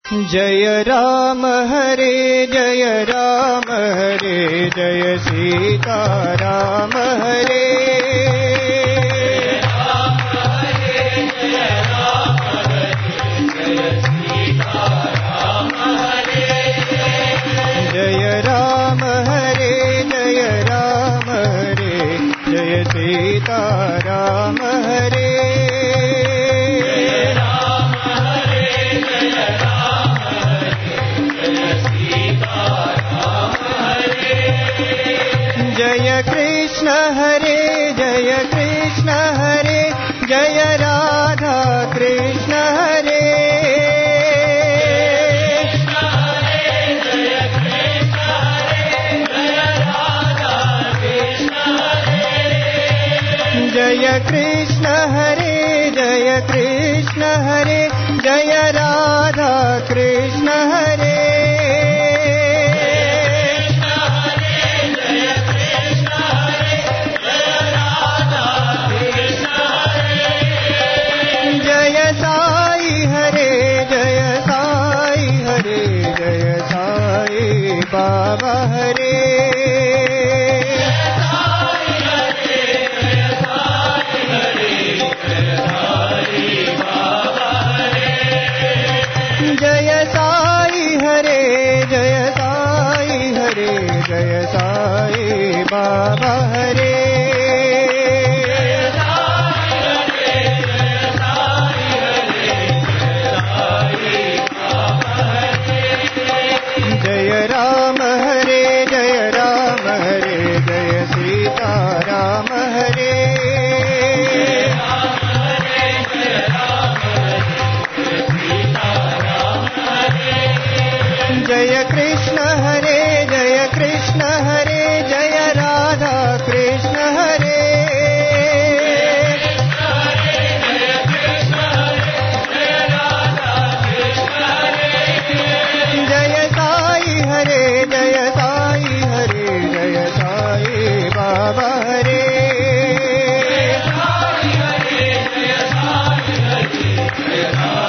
जय राम हरे जय राम हरे जय सीता राम हरे जय राम हरे जय राम हरे जय सीता राम हरे जय कृष्ण हरे जय कृष्ण हरे जय राधा कृष्ण हरे जय कृष्ण हरे जय कृष्ण हरे जय राधा कृष्ण हरे जय साई हरे जय साई हरे जय साई बाबा हरे जय साई हरे जय साई हरे जय साई बाबा हरे जय राम हरे जय राम हरे जय सीता राम हरे जय कृष्ण हरे जय कृष्ण हरे जय राधा कृष्ण हरे जय साई हरे जय साई हरे जय साई बाबा हरे जय साई हरे जय साई हरे जय साई